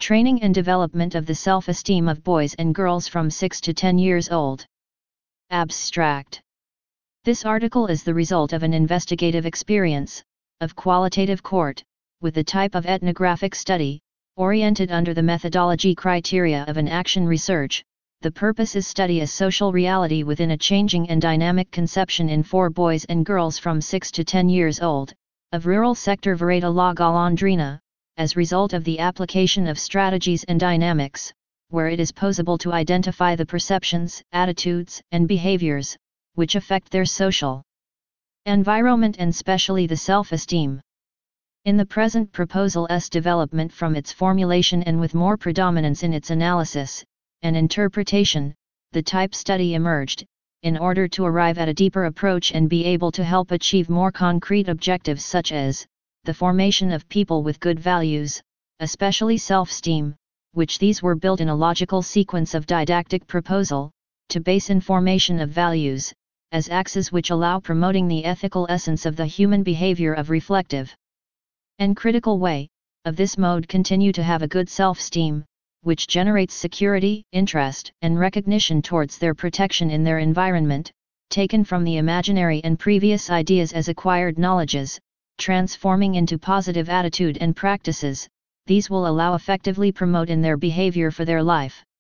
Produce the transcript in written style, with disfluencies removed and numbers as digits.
Training and development of the self-esteem of boys and girls from 6 to 10 years old. Abstract. This article is the result of an investigative experience, of qualitative court, with the type of ethnographic study, oriented under the methodology criteria of an action research. The purpose is study a social reality within a changing and dynamic conception in 4 boys and girls from 6 to 10 years old, of rural sector Vareta La Golondrina, as result of the application of strategies and dynamics, where it is possible to identify the perceptions, attitudes, and behaviors, which affect their social environment and specially the self-esteem. In the present proposal's development from its formulation and with more predominance in its analysis and interpretation, the type study emerged, in order to arrive at a deeper approach and be able to help achieve more concrete objectives such as, the formation of people with good values, especially self-esteem, which these were built in a logical sequence of didactic proposal, to base in formation of values, as axes which allow promoting the ethical essence of the human behavior of reflective and critical way, of this mode continue to have a good self-esteem, which generates security, interest, and recognition towards their protection in their environment, taken from the imaginary and previous ideas as acquired knowledges, transforming into positive attitude and practices. These will allow effectively promote in their behavior for their life.